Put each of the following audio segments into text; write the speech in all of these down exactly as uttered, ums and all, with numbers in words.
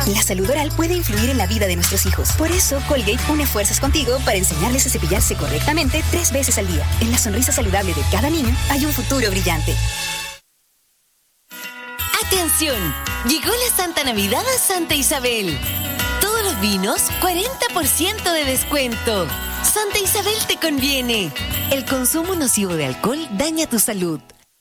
La salud oral puede influir en la vida de nuestros hijos. Por eso, Colgate une fuerzas contigo para enseñarles a cepillarse correctamente tres veces al día. En la sonrisa saludable de cada niño hay un futuro brillante. ¡Atención! Llegó la Santa Navidad a Santa Isabel. Todos los vinos, cuarenta por ciento de descuento. Santa Isabel te conviene. El consumo nocivo de alcohol daña tu salud.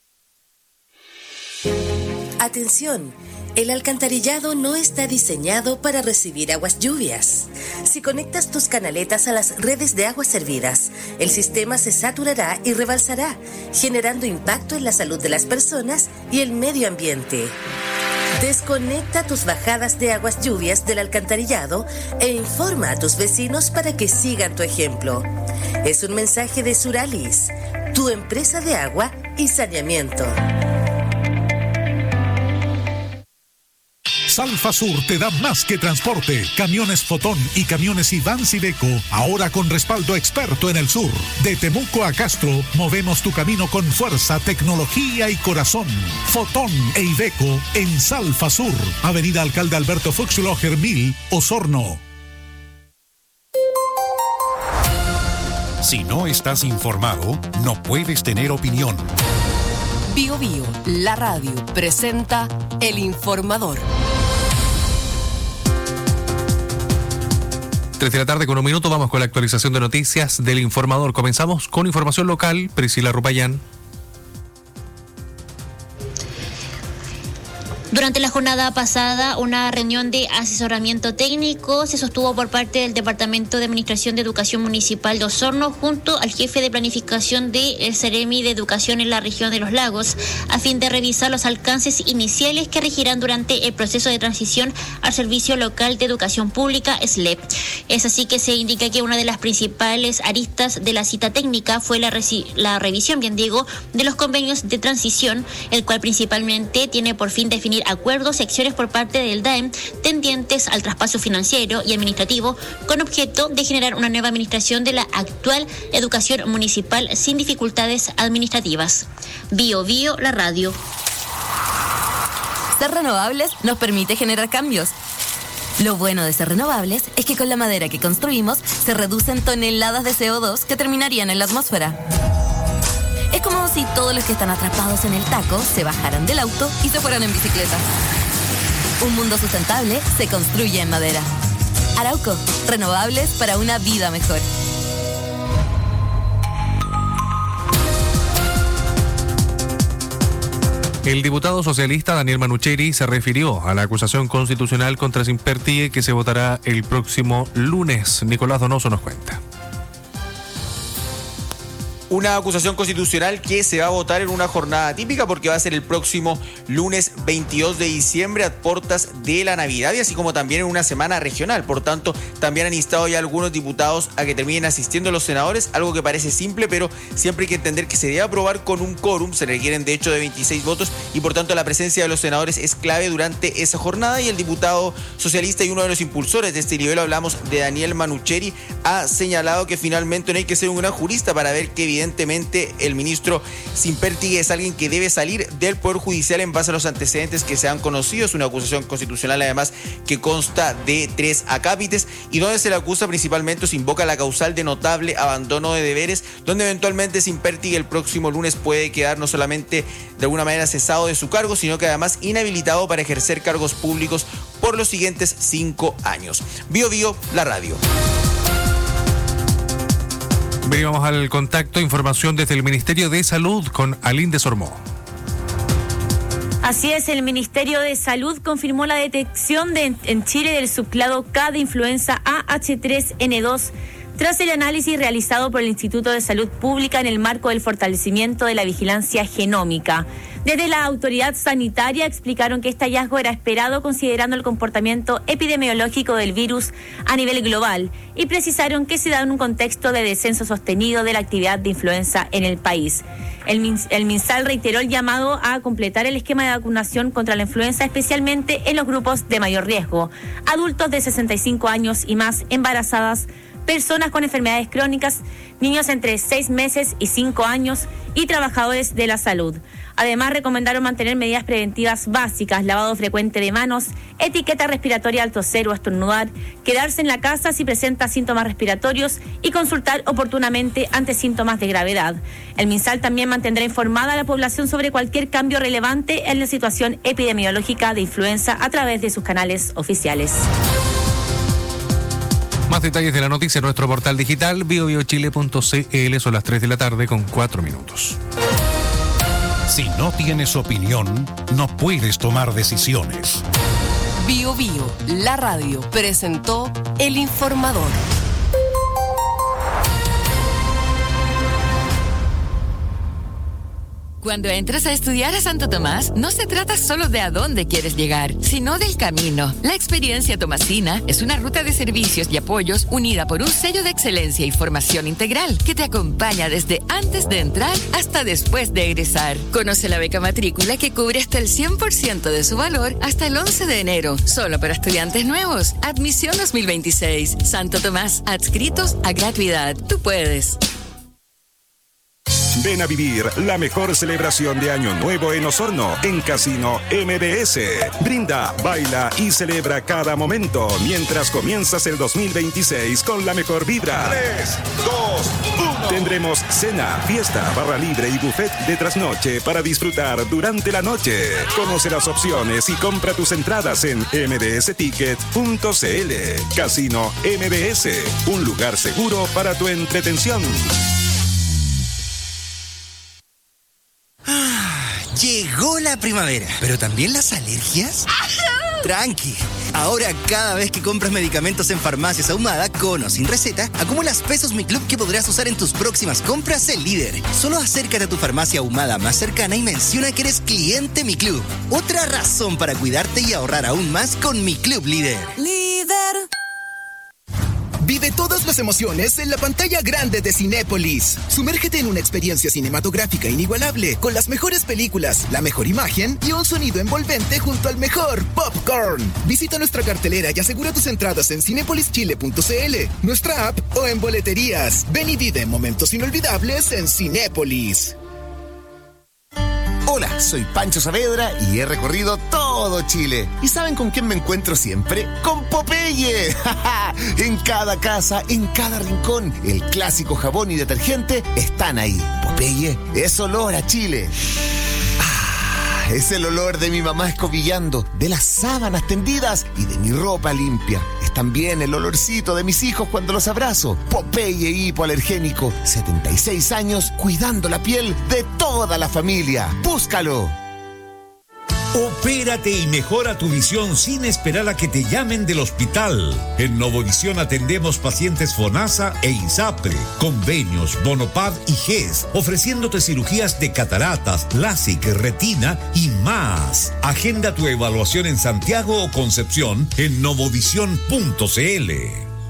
Atención, el alcantarillado no está diseñado para recibir aguas lluvias. Si conectas tus canaletas a las redes de aguas servidas, el sistema se saturará y rebalsará, generando impacto en la salud de las personas y el medio ambiente. Desconecta tus bajadas de aguas lluvias del alcantarillado e informa a tus vecinos para que sigan tu ejemplo. Es un mensaje de Suralis, tu empresa de agua y saneamiento. Salfasur te da más que transporte. Camiones Fotón y camiones Iván Iveco, ahora con respaldo experto en el sur. De Temuco a Castro, movemos tu camino con fuerza, tecnología y corazón. Fotón e Iveco en Salfasur, Avenida Alcalde Alberto Fuchsloger mil, Osorno. Si no estás informado, no puedes tener opinión. Bio Bio, la radio, presenta El Informador. tres de la tarde con un minuto, vamos con la actualización de noticias del Informador. Comenzamos con información local. Priscila Rupayán. Durante la jornada pasada, una reunión de asesoramiento técnico se sostuvo por parte del Departamento de Administración de Educación Municipal de Osorno junto al jefe de planificación del Ceremi de Educación en la región de Los Lagos, a fin de revisar los alcances iniciales que regirán durante el proceso de transición al Servicio Local de Educación Pública, S L E P. Es así que se indica que una de las principales aristas de la cita técnica fue la, reci- la revisión, bien digo, de los convenios de transición, el cual principalmente tiene por fin definir acuerdos y acciones por parte del D A E M tendientes al traspaso financiero y administrativo con objeto de generar una nueva administración de la actual educación municipal sin dificultades administrativas. Bio Bio, la radio. Ser renovables nos permite generar cambios. Lo bueno de ser renovables es que con la madera que construimos se reducen toneladas de C O dos que terminarían en la atmósfera. Es como si todos los que están atrapados en el taco se bajaran del auto y se fueran en bicicleta. Un mundo sustentable se construye en madera. Arauco, renovables para una vida mejor. El diputado socialista Daniel Manucheri se refirió a la acusación constitucional contra Simpertie que se votará el próximo lunes. Nicolás Donoso nos cuenta. Una acusación constitucional que se va a votar en una jornada típica porque va a ser el próximo lunes veintidós de diciembre a puertas de la Navidad y así como también en una semana regional. Por tanto, también han instado ya algunos diputados a que terminen asistiendo los senadores, algo que parece simple, pero siempre hay que entender que se debe aprobar con un quórum. Se requieren de hecho de veintiséis votos y por tanto la presencia de los senadores es clave durante esa jornada. Y el diputado socialista y uno de los impulsores de este nivel, hablamos de Daniel Manucheri, ha señalado que finalmente no hay que ser un gran jurista para ver que evidentemente Evidentemente, el ministro Simpertie es alguien que debe salir del Poder Judicial en base a los antecedentes que se han conocido. Es una acusación constitucional, además, que consta de tres acápites y donde se le acusa principalmente, se invoca la causal de notable abandono de deberes, donde eventualmente Simpertie el próximo lunes puede quedar no solamente de alguna manera cesado de su cargo, sino que además inhabilitado para ejercer cargos públicos por los siguientes cinco años. Bio Bio, la radio. Venimos al contacto, información desde el Ministerio de Salud con Aline Desormeaux. Así es, el Ministerio de Salud confirmó la detección de, en Chile del subclado K de influenza A H tres N dos tras el análisis realizado por el Instituto de Salud Pública en el marco del fortalecimiento de la vigilancia genómica. Desde la autoridad sanitaria explicaron que este hallazgo era esperado considerando el comportamiento epidemiológico del virus a nivel global y precisaron que se da en un contexto de descenso sostenido de la actividad de influenza en el país. El, Min- el MinSal reiteró el llamado a completar el esquema de vacunación contra la influenza, especialmente en los grupos de mayor riesgo, adultos de sesenta y cinco años y más, embarazadas, personas con enfermedades crónicas, niños entre seis meses y cinco años y trabajadores de la salud. Además, recomendaron mantener medidas preventivas básicas, lavado frecuente de manos, etiqueta respiratoria al toser o estornudar, quedarse en la casa si presenta síntomas respiratorios y consultar oportunamente ante síntomas de gravedad. El MinSal también mantendrá informada a la población sobre cualquier cambio relevante en la situación epidemiológica de influenza a través de sus canales oficiales. Más detalles de la noticia en nuestro portal digital bio bio chile punto c l. Son las tres de la tarde con cuatro minutos. Si no tienes opinión, no puedes tomar decisiones. Bio Bio, la radio, presentó El Informador. Cuando entras a estudiar a Santo Tomás, no se trata solo de a dónde quieres llegar, sino del camino. La experiencia tomasina es una ruta de servicios y apoyos unida por un sello de excelencia y formación integral que te acompaña desde antes de entrar hasta después de egresar. Conoce la beca matrícula que cubre hasta el cien por ciento de su valor hasta el once de enero, solo para estudiantes nuevos. Admisión dos mil veintiséis. Santo Tomás, adscritos a gratuidad. Tú puedes. Ven a vivir la mejor celebración de Año Nuevo en Osorno, en Casino M B S. Brinda, baila y celebra cada momento mientras comienzas el dos mil veintiséis con la mejor vibra. tres, dos, uno. Tendremos cena, fiesta, barra libre y buffet de trasnoche para disfrutar durante la noche. Conoce las opciones y compra tus entradas en m b s ticket punto c l. Casino M B S, un lugar seguro para tu entretención. Llegó la primavera, pero también las alergias. Tranqui. Ahora, cada vez que compras medicamentos en Farmacias Ahumada, con o sin receta, acumulas pesos Mi Club que podrás usar en tus próximas compras en Líder. Solo acércate a tu farmacia Ahumada más cercana y menciona que eres cliente Mi Club. Otra razón para cuidarte y ahorrar aún más con Mi Club Líder. Líder. Vive todas las emociones en la pantalla grande de Cinépolis. Sumérgete en una experiencia cinematográfica inigualable, con las mejores películas, la mejor imagen y un sonido envolvente junto al mejor popcorn. Visita nuestra cartelera y asegura tus entradas en cinépolis chile punto c l, nuestra app o en boleterías. Ven y vive momentos inolvidables en Cinépolis. Hola, soy Pancho Saavedra y he recorrido todo Chile. ¿Y saben con quién me encuentro siempre? ¡Con Popeye! En cada casa, en cada rincón, el clásico jabón y detergente están ahí. Popeye es olor a Chile. Ah, es el olor de mi mamá escobillando, de las sábanas tendidas y de mi ropa limpia. Es también el olorcito de mis hijos cuando los abrazo. Popeye hipoalergénico, setenta y seis años cuidando la piel de toda la familia. ¡Búscalo! Opérate y mejora tu visión sin esperar a que te llamen del hospital. En Novovisión atendemos pacientes FONASA e INSAPRE, convenios, Bonopad y G E S, ofreciéndote cirugías de cataratas, LASIK, retina y más. Agenda tu evaluación en Santiago o Concepción en novovisión punto c l.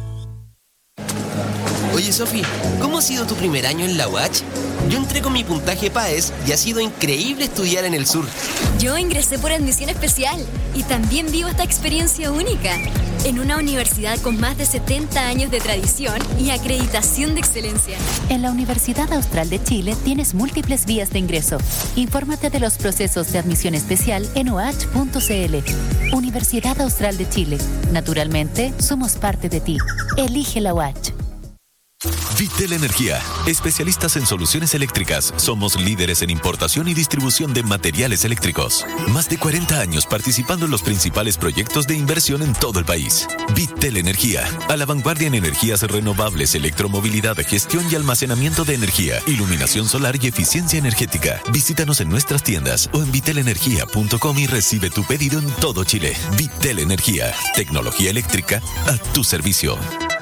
Oye, Sofi, ¿cómo ha sido tu primer año en la U A C? Yo entré con mi puntaje PAES y ha sido increíble estudiar en el sur. Yo ingresé por admisión especial y también vivo esta experiencia única en una universidad con más de setenta años de tradición y acreditación de excelencia. En la Universidad Austral de Chile tienes múltiples vías de ingreso. Infórmate de los procesos de admisión especial en u a c punto c l. Universidad Austral de Chile. Naturalmente, somos parte de ti. Elige la U A C. Vitel Energía, especialistas en soluciones eléctricas. Somos líderes en importación y distribución de materiales eléctricos. Más de cuarenta años participando en los principales proyectos de inversión en todo el país. Vitel Energía, a la vanguardia en energías renovables, electromovilidad, gestión y almacenamiento de energía, iluminación solar y eficiencia energética. Visítanos en nuestras tiendas o en vitel energía punto com y recibe tu pedido en todo Chile. Vitel Energía, tecnología eléctrica a tu servicio.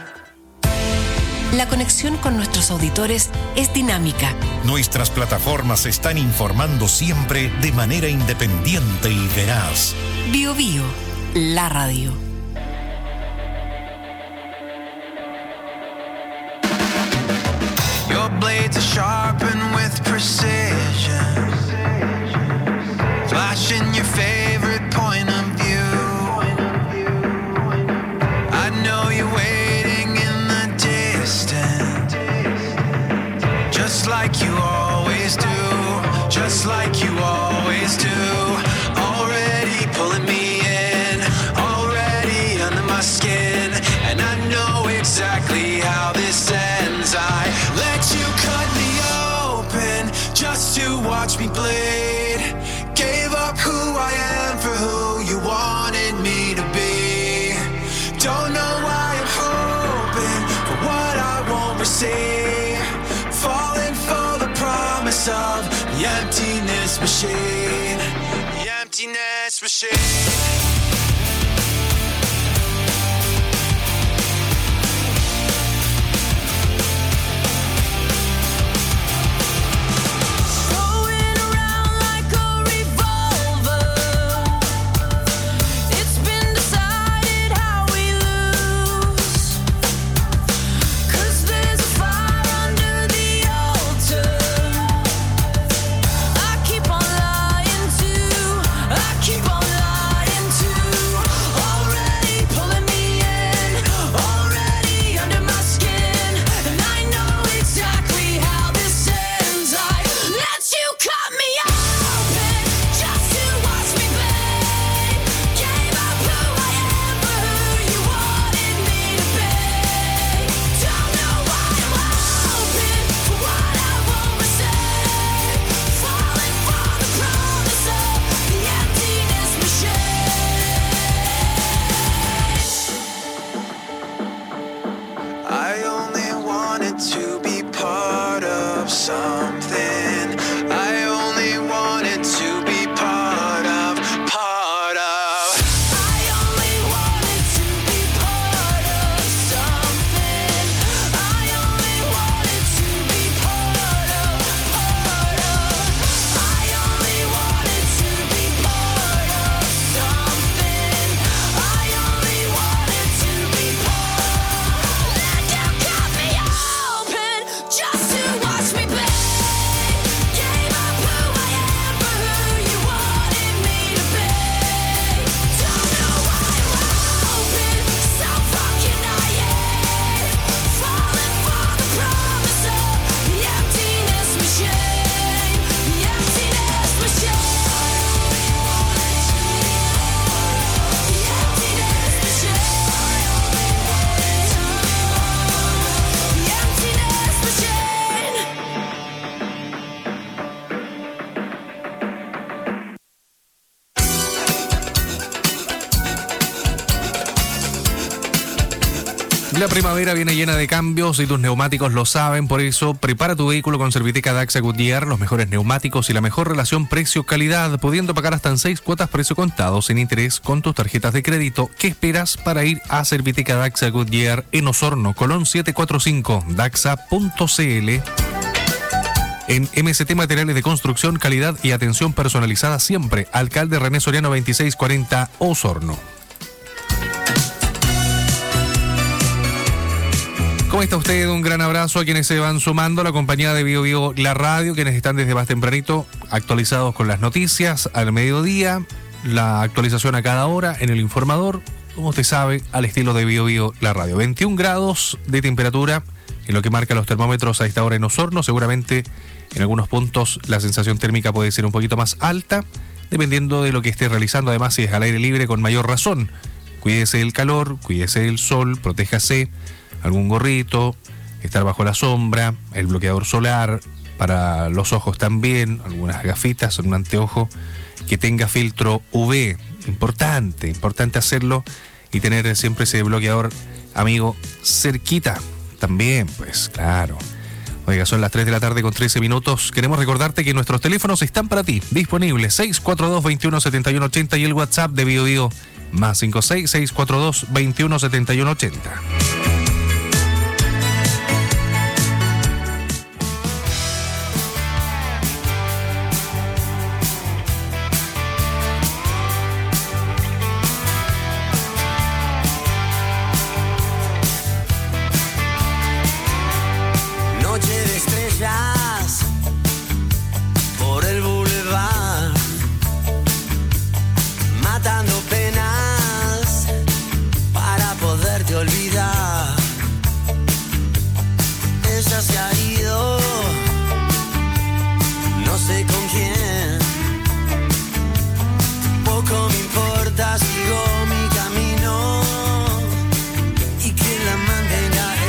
La conexión con nuestros auditores es dinámica. Nuestras plataformas están informando siempre de manera independiente y veraz. Bio Bio, la radio. Your blades are sharpened with precision, flashing your favorite point of view. I know you're waiting in the day exactly how this ends. I let you cut me open just to watch me bleed. Gave up who I am for who you wanted me to be. Don't know why I'm hoping for what I won't receive. Falling for the promise of the emptiness machine. The emptiness machine. La primavera viene llena de cambios y tus neumáticos lo saben, por eso prepara tu vehículo con Serviteca Daxa Goodyear, los mejores neumáticos y la mejor relación precio-calidad, pudiendo pagar hasta en seis cuotas precio contado sin interés con tus tarjetas de crédito. ¿Qué esperas para ir a Serviteca Daxa Goodyear en Osorno, Colón siete cuatro cinco, daxa punto c l? En M S T Materiales de Construcción, calidad y atención personalizada siempre. Alcalde René Soriano veintiséis cuarenta, Osorno. ¿Cómo está usted? Un gran abrazo a quienes se van sumando a la compañía de Bio Bio La Radio, quienes están desde más tempranito actualizados con las noticias al mediodía, la actualización a cada hora en el informador, como usted sabe, al estilo de Bio Bio La Radio. veintiún grados de temperatura en lo que marca los termómetros a esta hora en Osorno. Seguramente en algunos puntos la sensación térmica puede ser un poquito más alta, dependiendo de lo que esté realizando. Además, si es al aire libre, con mayor razón. Cuídese del calor, cuídese del sol, protéjase. Algún gorrito, estar bajo la sombra, el bloqueador solar, para los ojos también, algunas gafitas, un anteojo que tenga filtro U V. Importante, importante hacerlo y tener siempre ese bloqueador, amigo, cerquita. También, pues, claro. Oiga, son las tres de la tarde con trece minutos. Queremos recordarte que nuestros teléfonos están para ti, disponibles seis cuatro dos, veintiuno setenta y uno ochenta y el WhatsApp de Bio Bio más cinco seis, seis cuatro dos, veintiuno setenta y uno ochenta. Sigo mi camino y que la mantenga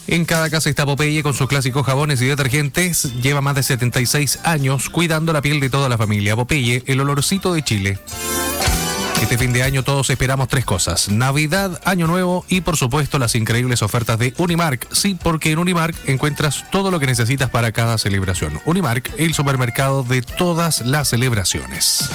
En cada casa está Popeye con sus clásicos jabones y detergentes. Lleva más de setenta y seis años cuidando la piel de toda la familia. Popeye, el olorcito de Chile. Este fin de año todos esperamos tres cosas: Navidad, Año Nuevo y por supuesto las increíbles ofertas de Unimark. Sí, porque en Unimark encuentras todo lo que necesitas para cada celebración. Unimark, el supermercado de todas las celebraciones.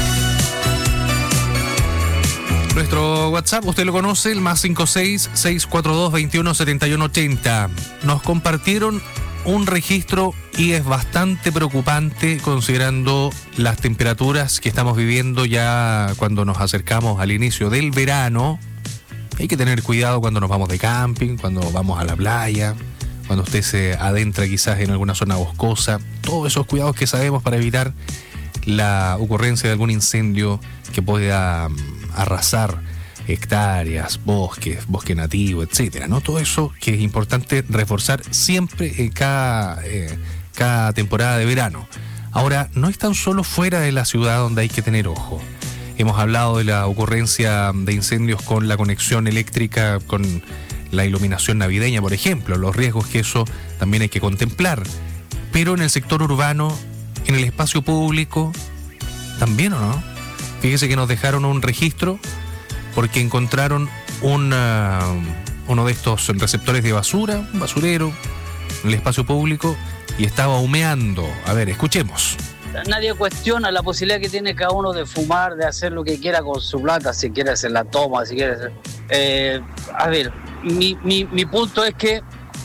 Nuestro WhatsApp, usted lo conoce, el más cinco seis, seis cuatro dos, veintiuno, setenta y uno ochenta. Nos compartieron un registro y es bastante preocupante considerando las temperaturas que estamos viviendo ya cuando nos acercamos al inicio del verano. Hay que tener cuidado cuando nos vamos de camping, cuando vamos a la playa, cuando usted se adentra quizás en alguna zona boscosa. Todos esos cuidados que sabemos para evitar la ocurrencia de algún incendio que pueda arrasar hectáreas, bosques, bosque nativo, etcétera, ¿no? Todo eso que es importante reforzar siempre en cada, eh, cada temporada de verano. Ahora, no es tan solo fuera de la ciudad donde hay que tener ojo. Hemos hablado de la ocurrencia de incendios con la conexión eléctrica, con la iluminación navideña, por ejemplo, los riesgos que eso también hay que contemplar. Pero en el sector urbano, en el espacio público, también, ¿o no? Fíjese que nos dejaron un registro porque encontraron una, uno de estos receptores de basura, un basurero, en el espacio público y estaba humeando. A ver, escuchemos. Nadie cuestiona la posibilidad que tiene cada uno de fumar, de hacer lo que quiera con su plata, si quiere hacer la toma, si quiere hacer... Eh, a ver, mi, mi, mi punto es que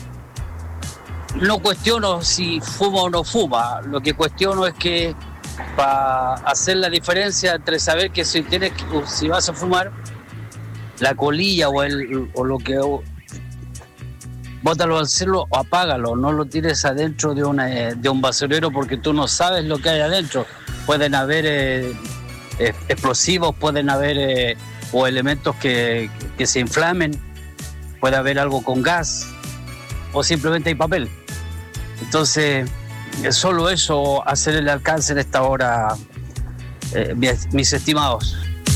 no cuestiono si fuma o no fuma. Lo que cuestiono es que para hacer la diferencia entre saber que si tienes, si vas a fumar, la colilla o el o lo que bótalo al cielo o apágalo, no lo tires adentro de una de un basurero porque tú no sabes lo que hay adentro. Pueden haber eh, eh, explosivos, pueden haber eh, o elementos que, que se inflamen, puede haber algo con gas o simplemente hay papel. Entonces, solo eso hacer el alcance en esta hora, eh, mis, mis estimados.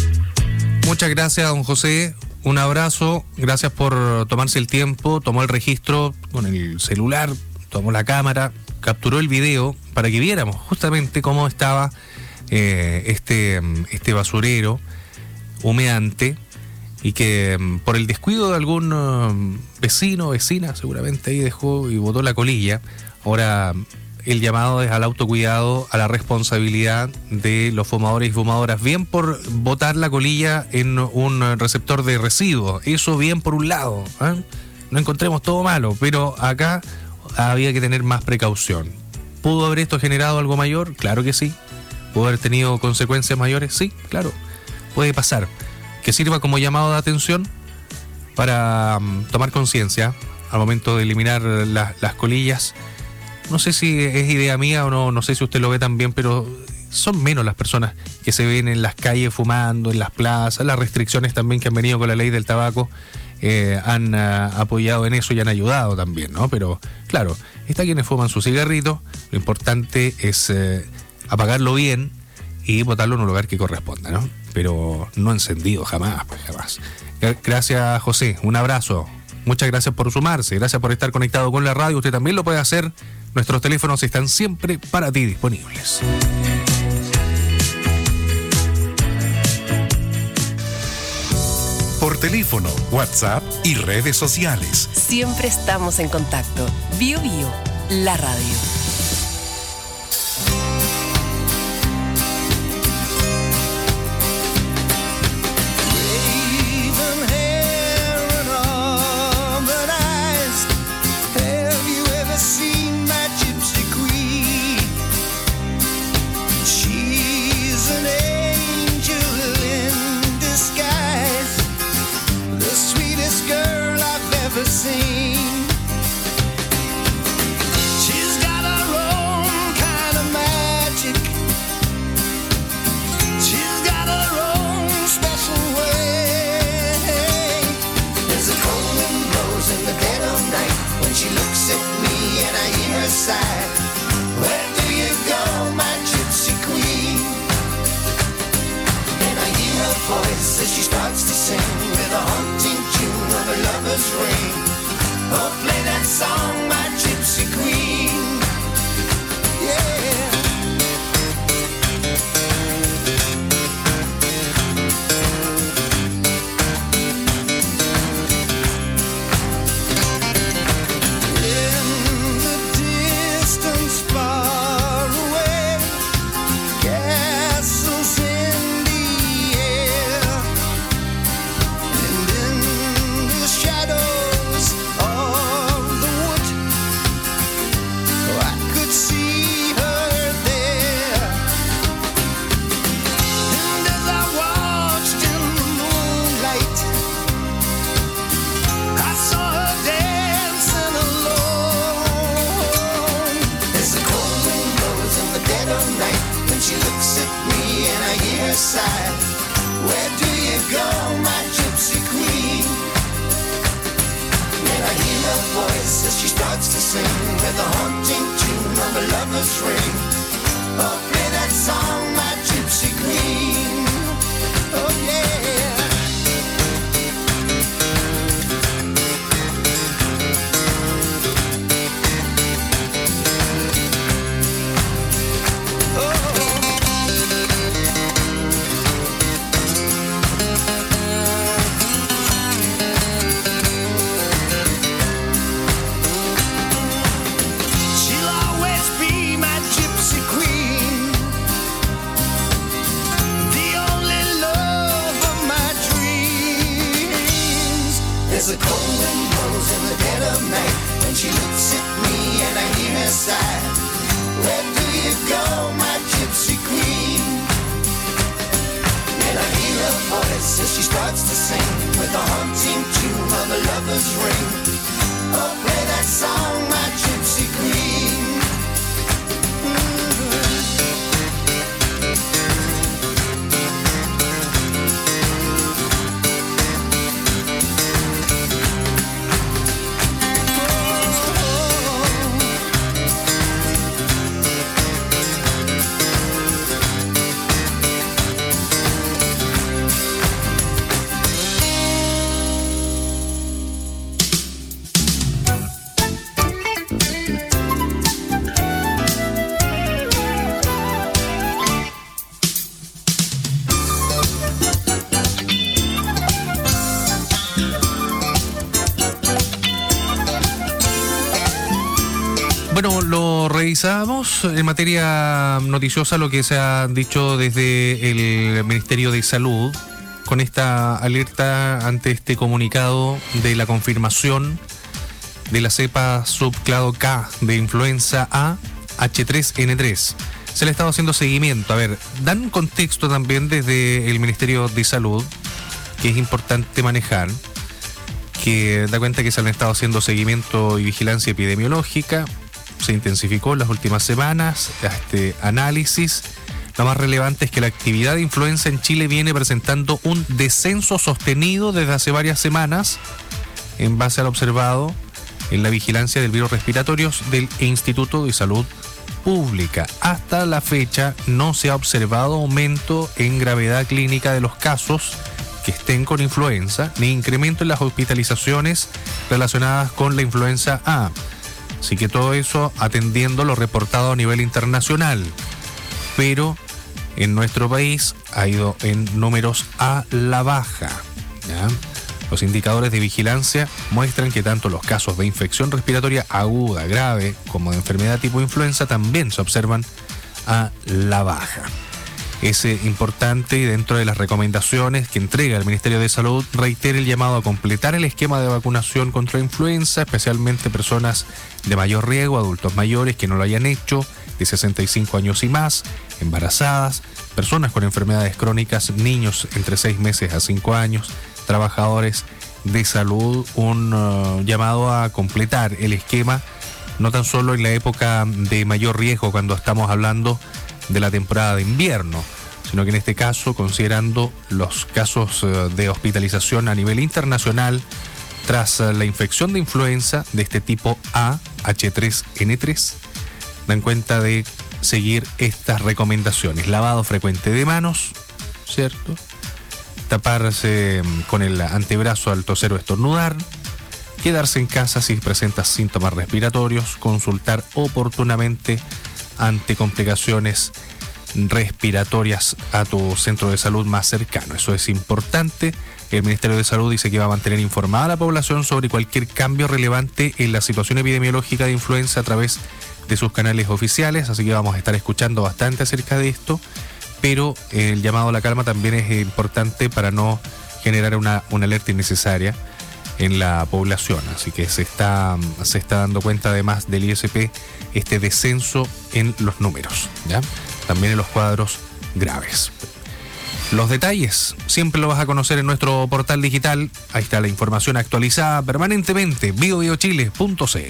Muchas gracias, don José. Un abrazo. Gracias por tomarse el tiempo. Tomó el registro con el celular, tomó la cámara, capturó el video para que viéramos justamente cómo estaba eh, este, este basurero humeante y que por el descuido de algún uh, vecino o vecina seguramente ahí dejó y botó la colilla. Ahora el llamado es al autocuidado, a la responsabilidad de los fumadores y fumadoras, bien por botar la colilla en un receptor de residuos, eso bien por un lado, ¿eh? No encontremos todo malo, pero acá había que tener más precaución. ¿Pudo haber esto generado algo mayor? Claro que sí. ¿Pudo haber tenido consecuencias mayores? Sí, claro, puede pasar. Que sirva como llamado de atención para um, tomar conciencia al momento de eliminar la, las colillas. No sé si es idea mía o no, no sé si usted lo ve también, pero son menos las personas que se ven en las calles fumando, en las plazas. Las restricciones también que han venido con la ley del tabaco eh, han uh, apoyado en eso y han ayudado también, ¿no? Pero claro, está quienes fuman su cigarrito, lo importante es eh, apagarlo bien y botarlo en un lugar que corresponda, ¿no? Pero no encendido, jamás, pues jamás. Gracias, José, un abrazo. Muchas gracias por sumarse, gracias por estar conectado con la radio. Usted también lo puede hacer. Nuestros teléfonos están siempre para ti disponibles. Por teléfono, WhatsApp y redes sociales. Siempre estamos en contacto. Bio Bio, la radio. Where do you go, my gypsy queen? And I hear her voice as she starts to sing with a haunting tune of a lover's ring. Oh, play that side. Where do you go, my gypsy queen? When I hear her voice as she starts to sing with the haunting tune of a lover's ring. Oh, play that song, my gypsy queen. Oh, yeah. There's a cold wind blows in the dead of night, and she looks at me and I hear her sigh. Where do you go, my gypsy queen? And I hear her voice as she starts to sing with the haunting tune of a lover's ring. Oh, play that song, my gypsy queen. Bueno, lo revisamos en materia noticiosa, lo que se ha dicho desde el Ministerio de Salud, con esta alerta ante este comunicado de la confirmación de la cepa subclado K de influenza A H tres N tres. Se le ha estado haciendo seguimiento. A ver, dan un contexto también desde el Ministerio de Salud, que es importante manejar, que da cuenta que se le han estado haciendo seguimiento y vigilancia epidemiológica. Se intensificó en las últimas semanas este análisis. Lo más relevante es que la actividad de influenza en Chile viene presentando un descenso sostenido desde hace varias semanas en base al observado en la vigilancia del virus respiratorios del Instituto de Salud Pública. Hasta la fecha no se ha observado aumento en gravedad clínica de los casos que estén con influenza, ni incremento en las hospitalizaciones relacionadas con la influenza A. Así que todo eso atendiendo lo reportado a nivel internacional. Pero en nuestro país ha ido en números a la baja, ¿ya? Los indicadores de vigilancia muestran que tanto los casos de infección respiratoria aguda, grave, como de enfermedad tipo influenza también se observan a la baja. Es importante, y dentro de las recomendaciones que entrega el Ministerio de Salud, reitera el llamado a completar el esquema de vacunación contra influenza, especialmente personas de mayor riesgo, adultos mayores que no lo hayan hecho, de sesenta y cinco años y más, embarazadas, personas con enfermedades crónicas, niños entre seis meses a cinco años, trabajadores de salud. Un uh, llamado a completar el esquema, no tan solo en la época de mayor riesgo, cuando estamos hablando de la temporada de invierno, sino que en este caso, considerando los casos de hospitalización a nivel internacional tras la infección de influenza de este tipo A H tres N tres, dan cuenta de seguir estas recomendaciones: lavado frecuente de manos, ¿cierto? Taparse con el antebrazo al toser o estornudar, quedarse en casa si presenta síntomas respiratorios, consultar oportunamente ante complicaciones respiratorias a tu centro de salud más cercano. Eso es importante. El Ministerio de Salud dice que va a mantener informada a la población sobre cualquier cambio relevante en la situación epidemiológica de influenza a través de sus canales oficiales, así que vamos a estar escuchando bastante acerca de esto, pero el llamado a la calma también es importante para no generar una, una alerta innecesaria en la población. Así que se está, se está dando cuenta, además del I S P, este descenso en los números, ¿ya? También en los cuadros graves. Los detalles siempre lo vas a conocer en nuestro portal digital. Ahí está la información actualizada permanentemente, bio bio chile punto c l.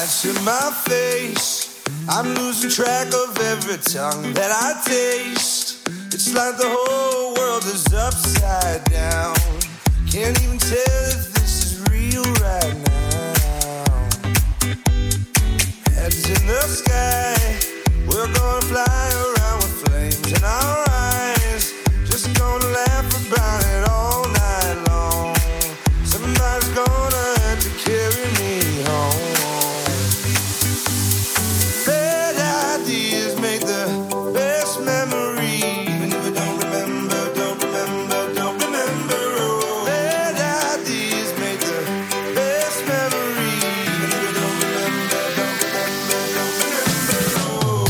Lights in my face, I'm losing track of every tongue that I taste. It's like the whole world is upside down. Can't even tell if this is real right now. Heads in the sky, we're gonna fly around with flames in our eyes. Just gonna laugh about it all night long. Somebody's gonna have to carry me home. Bad ideas make the best memories. Even if I don't remember, don't remember, don't remember. Oh, bad ideas make the best memories. Even if I don't remember, don't remember, don't remember. Oh.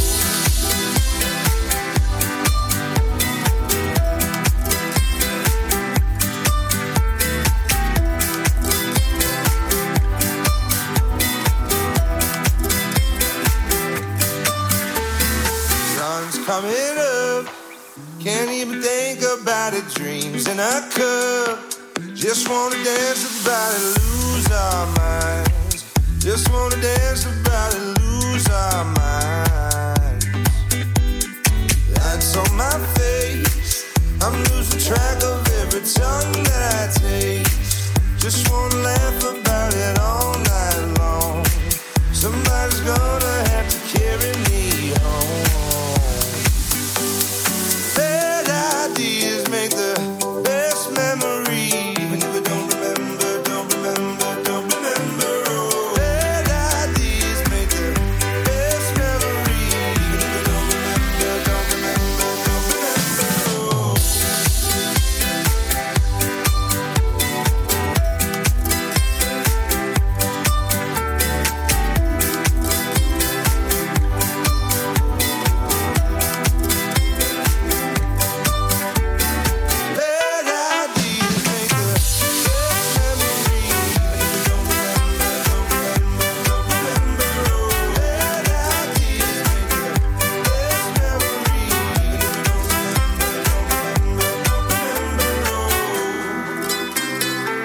Sun's coming up, can't even think about it. Dreams in a cup, just wanna dance about it, lose our minds. Just wanna dance about it, lose our minds. That's on my face, I'm losing track of every tongue that I taste. Just wanna laugh about it all night long. Somebody's gonna have to carry me home. Bad ideas make the best memory. Even if I don't remember, don't remember, don't remember. Oh, bad ideas make the best memory. Even if I don't remember, don't remember, don't remember. Oh. Bad ideas make the best memory. Even if I don't remember, don't remember, don't remember. Oh, bad ideas make the best memory. Even if I don't remember, don't remember, don't remember.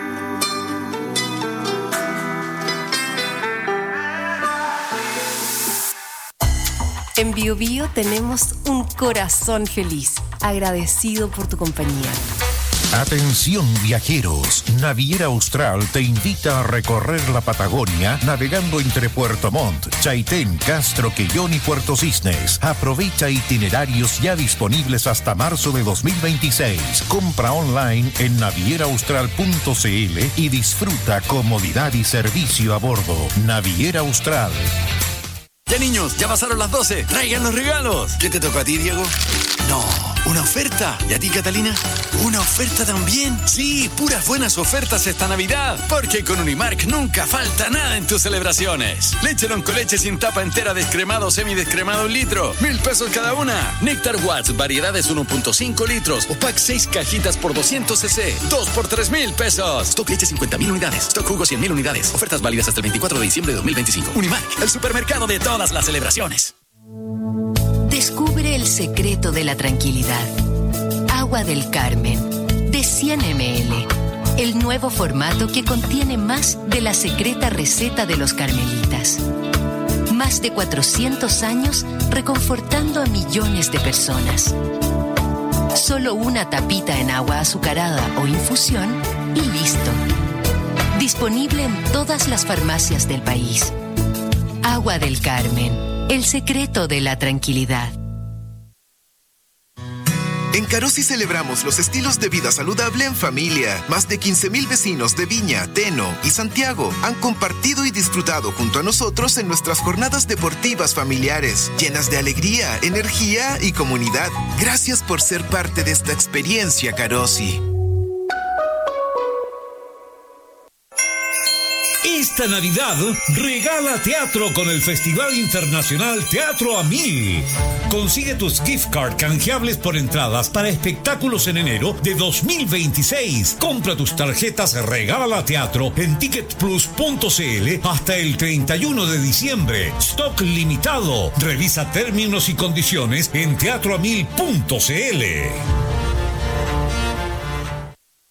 En Bio Bio tenemos un corazón feliz, agradecido por tu compañía. Atención viajeros, Naviera Austral te invita a recorrer la Patagonia navegando entre Puerto Montt, Chaitén, Castro, Quellón y Puerto Cisnes. Aprovecha itinerarios ya disponibles hasta marzo de dos mil veintiséis. Compra online en naviera austral punto c l y disfruta comodidad y servicio a bordo. Naviera Austral. Ya niños, ya pasaron las doce. Traigan los regalos. ¿Qué te tocó a ti, Diego? No, una oferta. ¿Y a ti, Catalina? ¿Una oferta también? Sí, puras buenas ofertas esta Navidad. Porque con Unimark nunca falta nada en tus celebraciones. Leche con leche sin tapa entera, descremado o semidescremado un litro. Mil pesos cada una. Néctar Watts, variedades uno punto cinco litros. O pack seis cajitas por doscientos centilitros. Dos por tres mil pesos. Stock leche cincuenta mil unidades. Stock jugo cien mil unidades. Ofertas válidas hasta el veinticuatro de diciembre de dos mil veinticinco. Unimark, el supermercado de todas las celebraciones. Descubre el secreto de la tranquilidad. Agua del Carmen, de cien mililitros. El nuevo formato que contiene más de la secreta receta de los carmelitas. Más de cuatrocientos años reconfortando a millones de personas. Solo una tapita en agua azucarada o infusión y listo. Disponible en todas las farmacias del país. Agua del Carmen. El secreto de la tranquilidad. En Carosi celebramos los estilos de vida saludable en familia. Más de quince mil vecinos de Viña, Teno y Santiago han compartido y disfrutado junto a nosotros en nuestras jornadas deportivas familiares, llenas de alegría, energía y comunidad. Gracias por ser parte de esta experiencia, Carosi. Esta Navidad regala teatro con el Festival Internacional Teatro a Mil. Consigue tus gift card canjeables por entradas para espectáculos en enero de dos mil veintiséis. Compra tus tarjetas Regala Teatro en ticket plus punto c l hasta el treinta y uno de diciembre. Stock limitado. Revisa términos y condiciones en teatro a mil punto c l.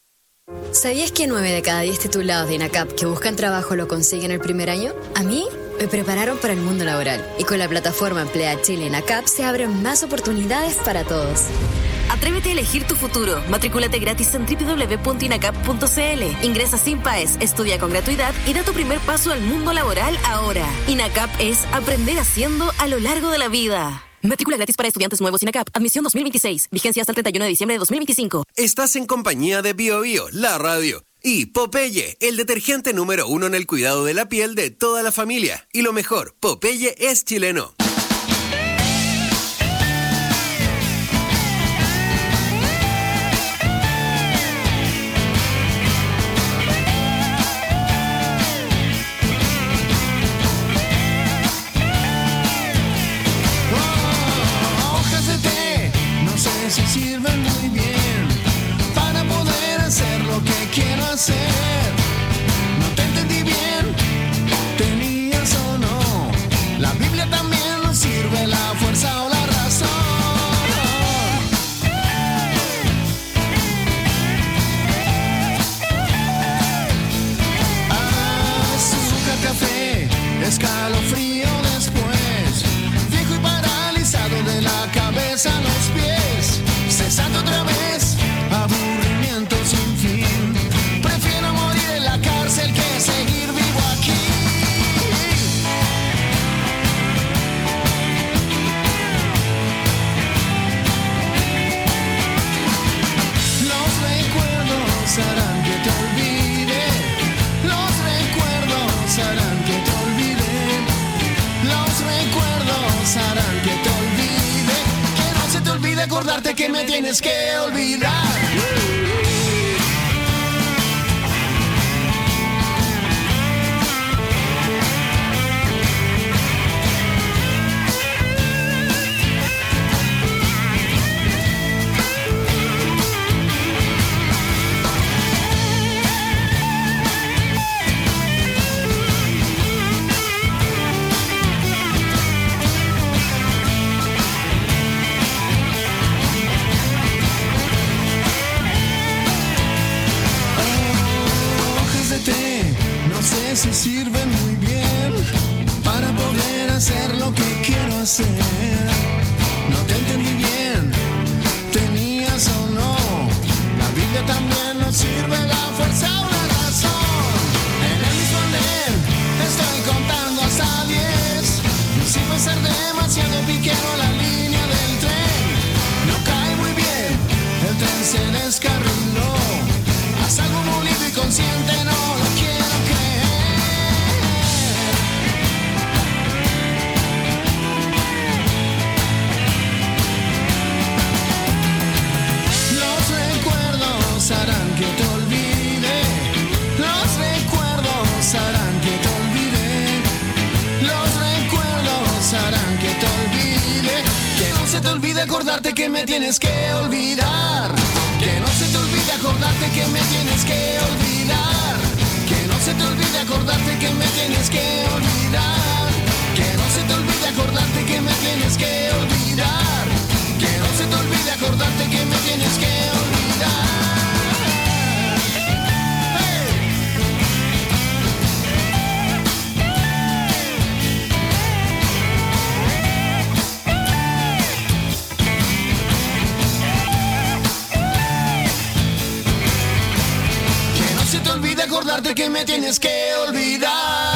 ¿Sabías que nueve de cada diez titulados de INACAP que buscan trabajo lo consiguen el primer año? A mí Me prepararon para el mundo laboral y con la plataforma Emplea Chile en ACAP se abren más oportunidades para todos. Atrévete a elegir tu futuro. Matrículate gratis en doble u doble u doble u punto inacap punto c l. Ingresa sin PAES, estudia con gratuidad y da tu primer paso al mundo laboral ahora. INACAP es aprender haciendo a lo largo de la vida. Matrícula gratis para estudiantes nuevos INACAP. Admisión dos mil veintiséis. Vigencia hasta el treinta y uno de diciembre de dos mil veinticinco. Estás en compañía de Bio Bio, la radio. Y Popeye, el detergente número uno en el cuidado de la piel de toda la familia. Y lo mejor, Popeye es chileno. Si sirven muy bien para poder hacer lo que quiero hacer. No te entendí bien, tenías o no. La Biblia también nos sirve, la fuerza o la razón. Azúcar, café, escalofrío después. Viejo y paralizado de la cabeza a los pies. Cesando otra vez, aburrimiento sin fin. Prefiero morir en la cárcel que seguir vivo aquí. Los recuerdos harán que te olvide. Los recuerdos harán que te olvide. Los recuerdos harán que te olvide. Te olvide acordarte que me tienes que olvidar. No sé si sirven muy bien para poder hacer lo que quiero hacer. No te entendí bien, tenías o no. La Biblia también nos sirve, la fuerza o la razón. En el mismo andén estoy contando hasta diez. Sin pensar demasiado piquero la línea del tren. No cae muy bien, el tren se descarriló. Haz algo molido y consciente, no lo quiero creer. Los recuerdos harán que te olvide. Los recuerdos harán que te olvide. Los recuerdos harán que te olvide. Que no se te olvide acordarte que me tienes que olvidar. Que no se te olvide acordarte que me tienes que olvidar. Que no se te olvide acordarte que me tienes que olvidar. Que no se te olvide acordarte que me tienes que olvidar. Que no se te olvide acordarte que me tienes que olvidar. Olvida acordarte que me tienes que olvidar.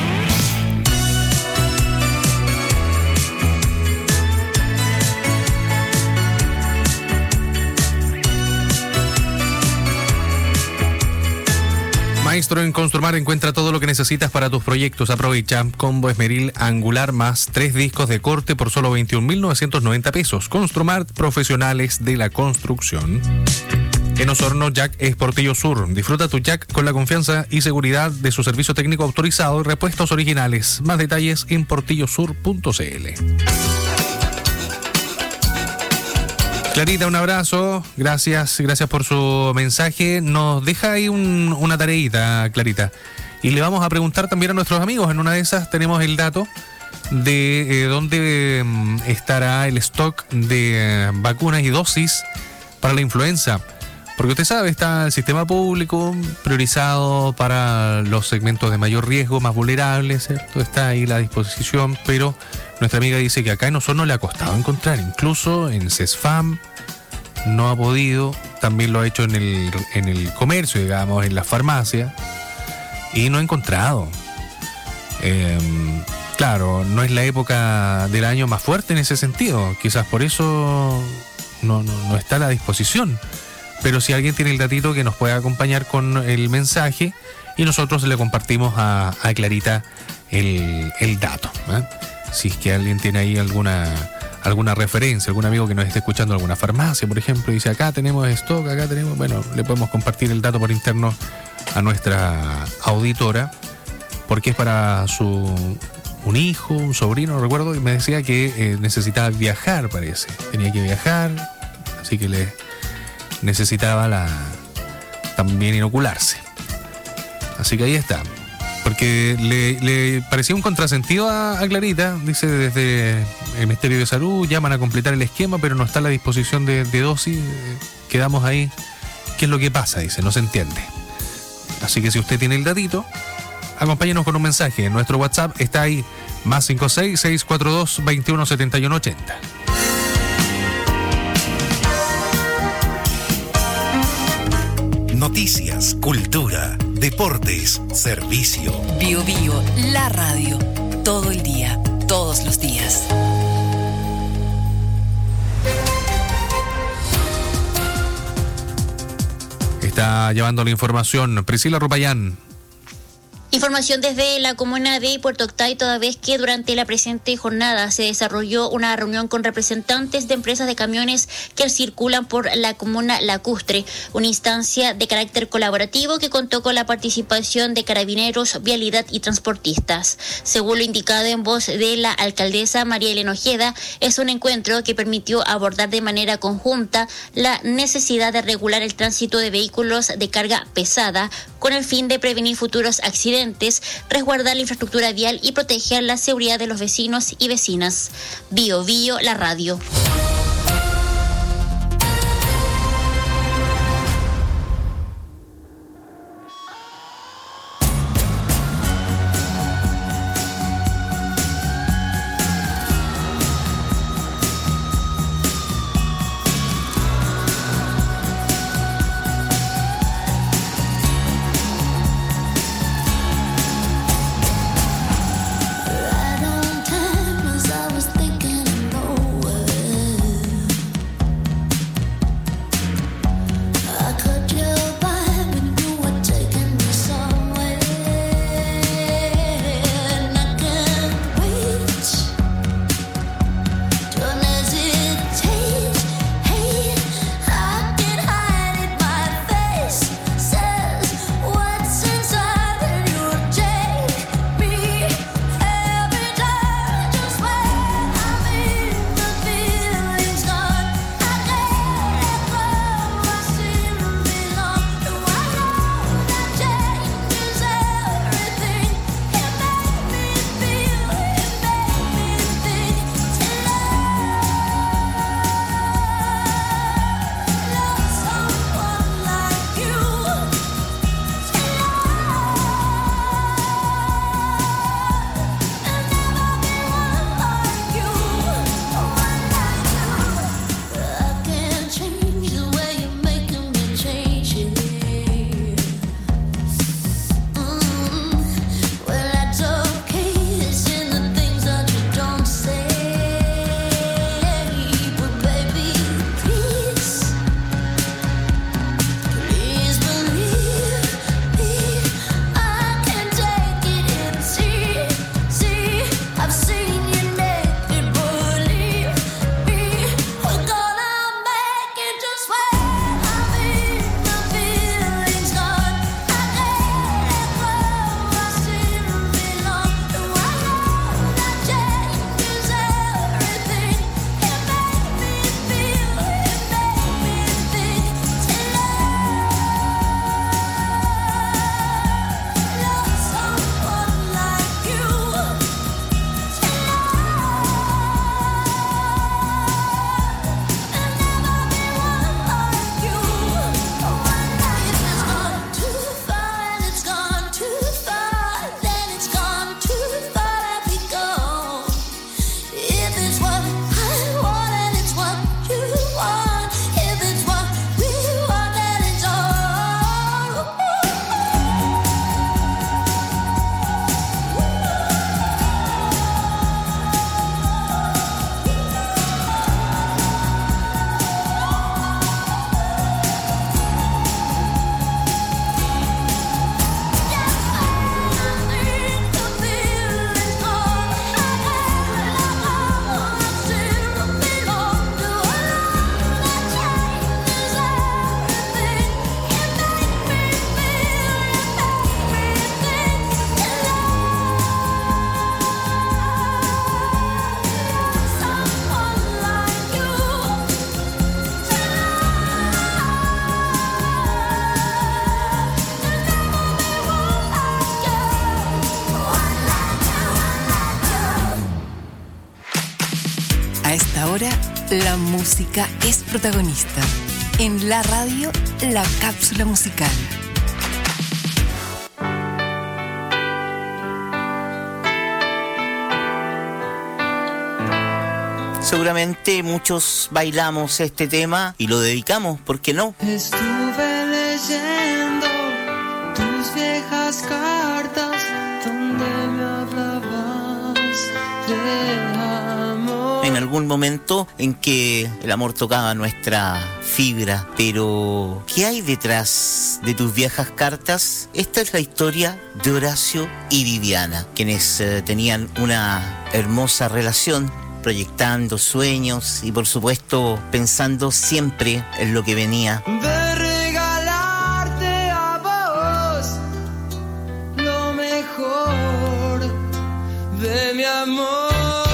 Maestro en Construmar encuentra todo lo que necesitas para tus proyectos. Aprovecha combo esmeril angular más tres discos de corte por solo veintiún mil novecientos noventa pesos. Construmar, profesionales de la construcción. En Osorno, Jack es Portillo Sur. Disfruta tu Jack con la confianza y seguridad de su servicio técnico autorizado y repuestos originales. Más detalles en portillo sur punto c l. Clarita, un abrazo. Gracias, gracias por su mensaje. Nos deja ahí un, una tareita, Clarita. Y le vamos a preguntar también a nuestros amigos. En una de esas tenemos el dato de eh, dónde eh, estará el stock de eh, vacunas y dosis para la influenza. Porque usted sabe, está el sistema público priorizado para los segmentos de mayor riesgo, más vulnerables, ¿cierto? Está ahí la disposición, pero nuestra amiga dice que acá en Osorno le ha costado encontrar, incluso en CESFAM no ha podido, también lo ha hecho en el, en el comercio, digamos, en la farmacia, y no ha encontrado. Eh, claro, no es la época del año más fuerte en ese sentido, quizás por eso no, no, no está a la disposición. Pero si alguien tiene el datito, que nos pueda acompañar con el mensaje y nosotros le compartimos a, a Clarita el, el dato, ¿eh? Si es que alguien tiene ahí alguna, alguna referencia, algún amigo que nos esté escuchando en alguna farmacia, por ejemplo, y dice acá tenemos stock, acá tenemos, bueno, le podemos compartir el dato por interno a nuestra auditora, porque es para su un hijo, un sobrino, no recuerdo, y me decía que eh, necesitaba viajar, parece, tenía que viajar, así que le necesitaba la también inocularse. Así que ahí está. Porque le, le parecía un contrasentido a, a Clarita. Dice, desde el Ministerio de Salud llaman a completar el esquema, pero no está a la disposición de, de dosis. Quedamos ahí. ¿Qué es lo que pasa? Dice, no se entiende. Así que si usted tiene el datito, acompáñenos con un mensaje. Nuestro WhatsApp está ahí, más cinco seis, seis cuatro dos, veintiuno setenta y uno ochenta. Noticias, cultura, deportes, servicio. Bio Bio, la radio. Todo el día, todos los días. Está llevando la información Priscila Rupayán. Información desde la comuna de Puerto Octay, toda vez que durante la presente jornada se desarrolló una reunión con representantes de empresas de camiones que circulan por la comuna lacustre, una instancia de carácter colaborativo que contó con la participación de carabineros, vialidad y transportistas. Según lo indicado en voz de la alcaldesa María Elena Ojeda, es un encuentro que permitió abordar de manera conjunta la necesidad de regular el tránsito de vehículos de carga pesada con el fin de prevenir futuros accidentes, resguardar la infraestructura vial y proteger la seguridad de los vecinos y vecinas. Bio Bio, la radio. Right on time as I was thinking, oh, well. ahora la música es protagonista. En la radio, la cápsula musical. Seguramente muchos bailamos este tema y lo dedicamos, ¿por qué no? Estuve leyendo tus viejas cartas donde me hablabas de amor. En algún momento en que el amor tocaba nuestra fibra, pero ¿qué hay detrás de tus viejas cartas? Esta es la historia de Horacio y Viviana, quienes eh, tenían una hermosa relación, proyectando sueños y por supuesto pensando siempre en lo que venía. De regalarte a vos lo mejor de mi amor.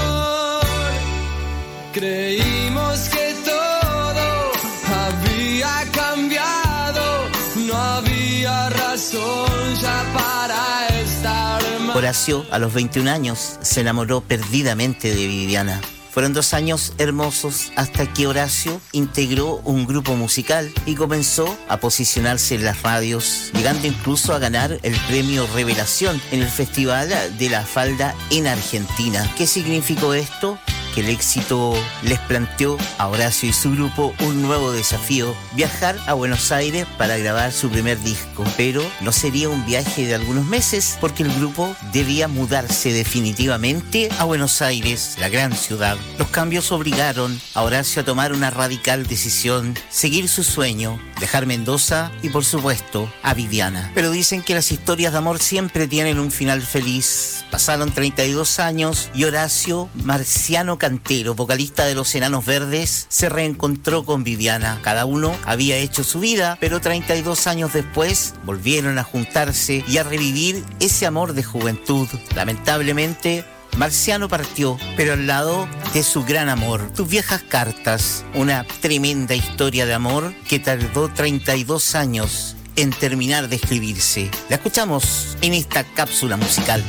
Creímos que todo había cambiado, no había razón ya para estar mal. Horacio, a los veintiún años, se enamoró perdidamente de Viviana. Fueron dos años hermosos hasta que Horacio integró un grupo musical y comenzó a posicionarse en las radios, llegando incluso a ganar el premio Revelación en el Festival de la Falda en Argentina. ¿Qué significó esto? Que el éxito les planteó a Horacio y su grupo un nuevo desafío: viajar a Buenos Aires para grabar su primer disco. Pero no sería un viaje de algunos meses, porque el grupo debía mudarse definitivamente a Buenos Aires, la gran ciudad. Los cambios obligaron a Horacio a tomar una radical decisión: seguir su sueño, dejar Mendoza y por supuesto a Viviana. Pero dicen que las historias de amor siempre tienen un final feliz. Pasaron treinta y dos años y Horacio Marciano Cantero, vocalista de Los Enanos Verdes, se reencontró con Viviana. Cada uno había hecho su vida, pero treinta y dos años después volvieron a juntarse y a revivir ese amor de juventud. Lamentablemente, Marciano partió, pero al lado de su gran amor. Tus viejas cartas, una tremenda historia de amor que tardó treinta y dos años en terminar de escribirse. La escuchamos en esta cápsula musical.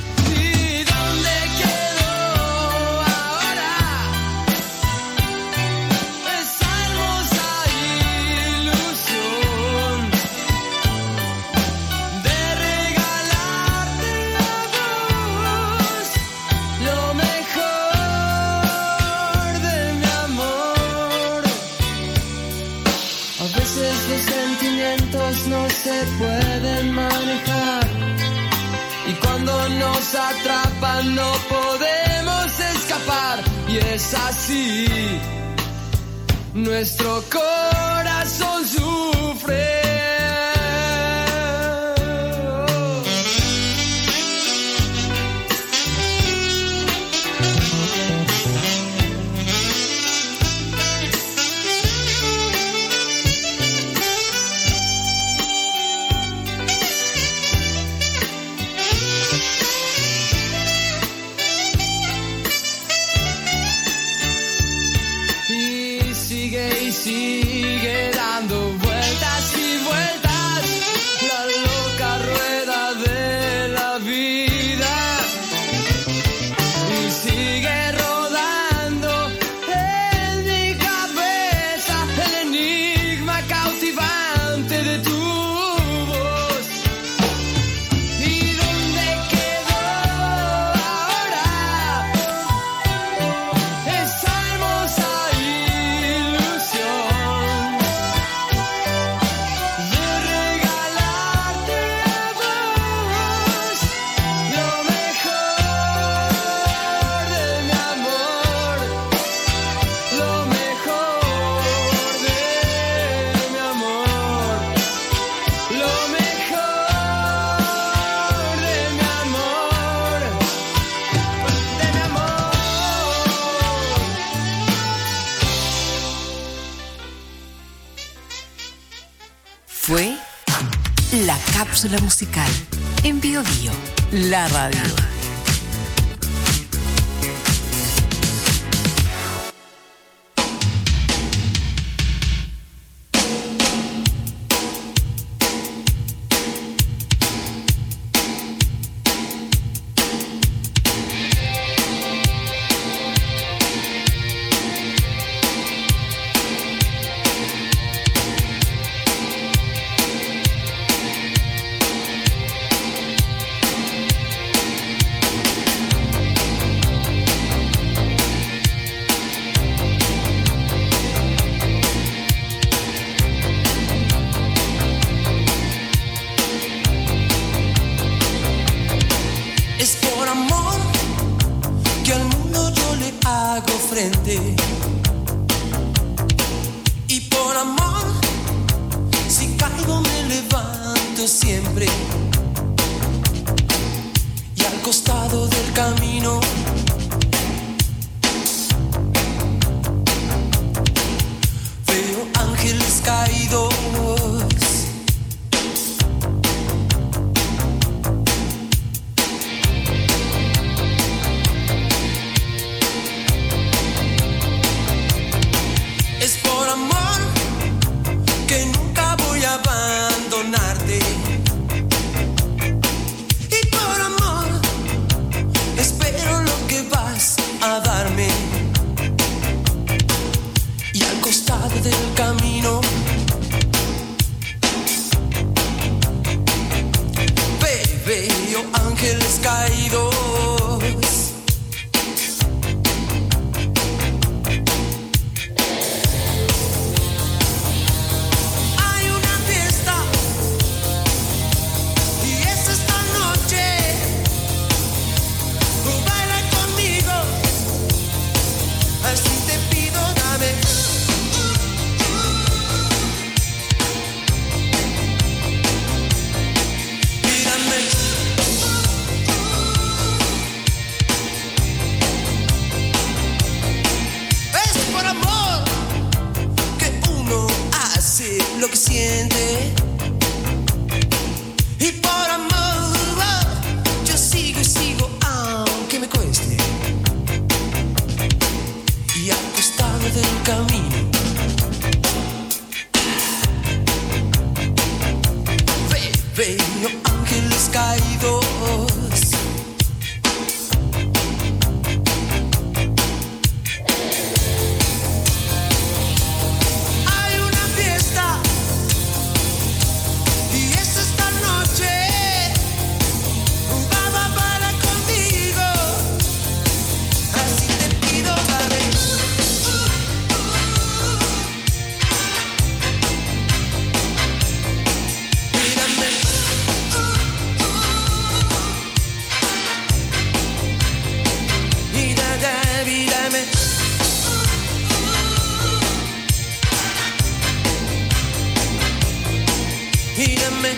No se pueden manejar y cuando nos atrapan no podemos escapar, y es así, nuestro corazón sufre. Sigue dando vueltas y vueltas la loca rueda de la vida, y sigue rodando en mi cabeza el enigma cautivante de tu voz. ¿Y dónde quedó ahora esa hermosa Fue la cápsula musical en Bio Bio, la radio. frente. Y por amor, si caigo me levanto siempre. Y al costado del camino veo ángeles caídos. Es por amor que nunca voy a abandonarte. Y por amor espero lo que vas a darme. Y al costado del camino veo ángeles caídos. Hay una fiesta y es esta noche. Baila conmigo, así te pido, dame. Es por amor que uno hace lo que siente. Y por amor yo sigo y sigo aunque me cueste. Y al costado del camino ve- veo ángeles caídos. Hay una fiesta y es esta noche. Va, va, baila conmigo, así te pido, dale. Mírame. Mírame, mírame. Mírame.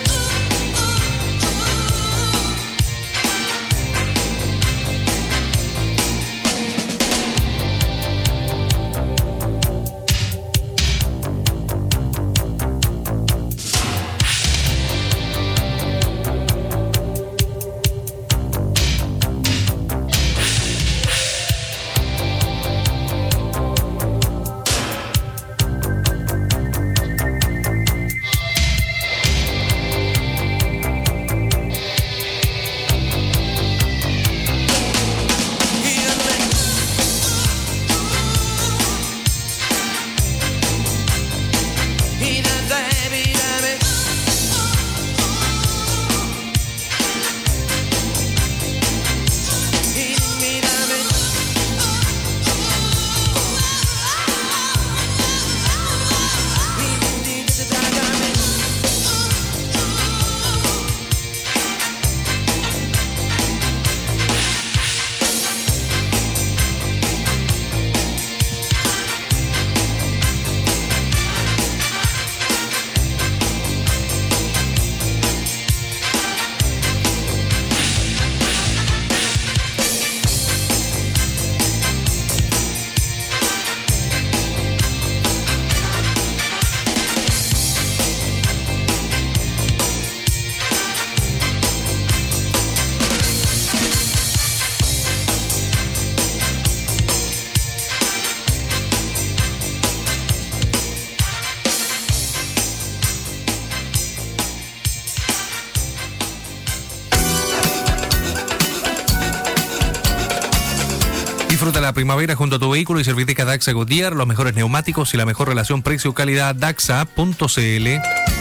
Disfruta la primavera junto a tu vehículo y Serviteca Daxa Goodyear, los mejores neumáticos y la mejor relación precio-calidad. Daxa punto c l.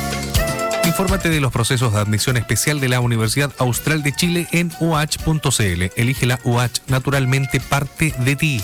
Infórmate de los procesos de admisión especial de la Universidad Austral de Chile en u h punto c l. Elige la U H, naturalmente parte de ti.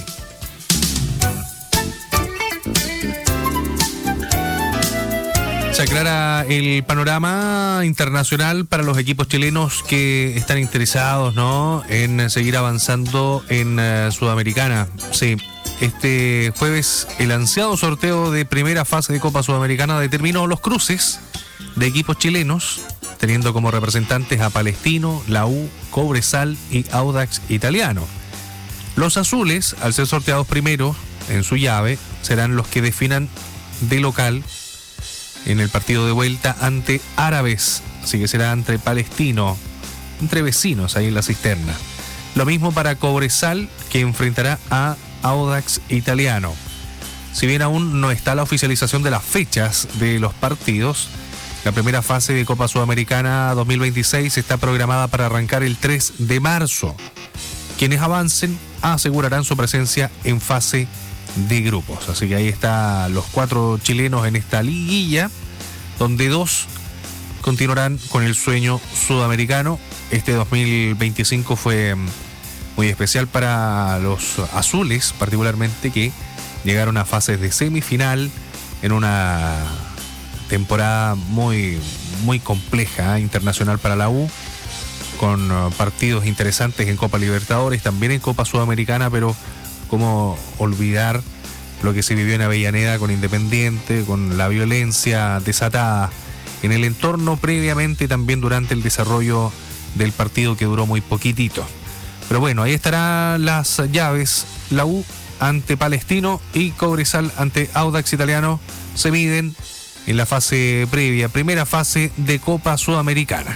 Se aclara el panorama internacional para los equipos chilenos que están interesados, ¿no?, en seguir avanzando en uh, Sudamericana. Sí, Este jueves el ansiado sorteo de primera fase de Copa Sudamericana determinó los cruces de equipos chilenos, teniendo como representantes a Palestino, la U, Cobresal y Audax Italiano. Los azules, al ser sorteados primero en su llave, serán los que definan de local en el partido de vuelta ante Árabes, así que será entre Palestino, entre vecinos ahí en la cisterna. Lo mismo para Cobresal, que enfrentará a Audax Italiano. Si bien aún no está la oficialización de las fechas de los partidos, la primera fase de Copa Sudamericana dos mil veintiséis está programada para arrancar el tres de marzo. Quienes avancen asegurarán su presencia en fase de grupos. Así que ahí están los cuatro chilenos en esta liguilla, donde dos continuarán con el sueño sudamericano. Este dos mil veinticinco fue muy especial para los azules, particularmente, que llegaron a fases de semifinal en una temporada muy, muy compleja, ¿eh? internacional para la U, con uh, partidos interesantes en Copa Libertadores, también en Copa Sudamericana, pero cómo olvidar lo que se vivió en Avellaneda con Independiente, con la violencia desatada en el entorno previamente y también durante el desarrollo del partido, que duró muy poquitito. Pero bueno, ahí estarán las llaves. La U ante Palestino y Cobresal ante Audax Italiano se miden en la fase previa, primera fase de Copa Sudamericana.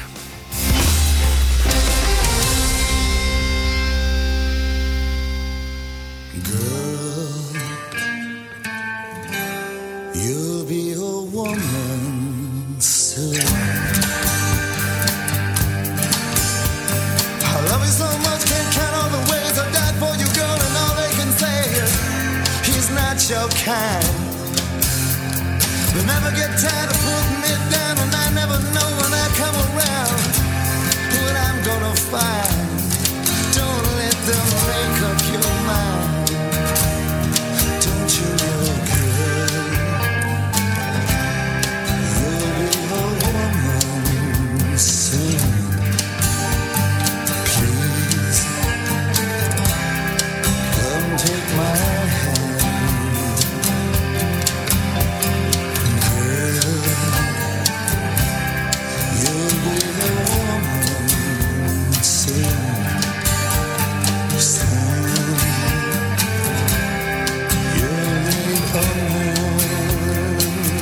You'll be a woman soon. I love you so much, can't count all the ways I died for you, girl, and all they can say is he's not your kind. They never get tired of putting me down, and I never know when I come around what I'm gonna find. Don't let them make up your mind. Don't you know, girl, you'll be a woman soon. Please, come take my hand. Girl, you'll be a woman soon. Soon, you'll be a woman.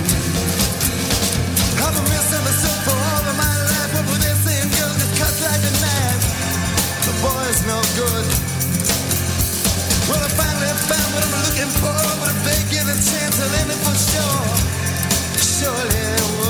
I've been misunderstood for all of my life. What were they saying? Girl, just cut like a knife. The boy's no good. Well, I finally found what I'm looking for, but if they give a chance, I'll end it for sure. Surely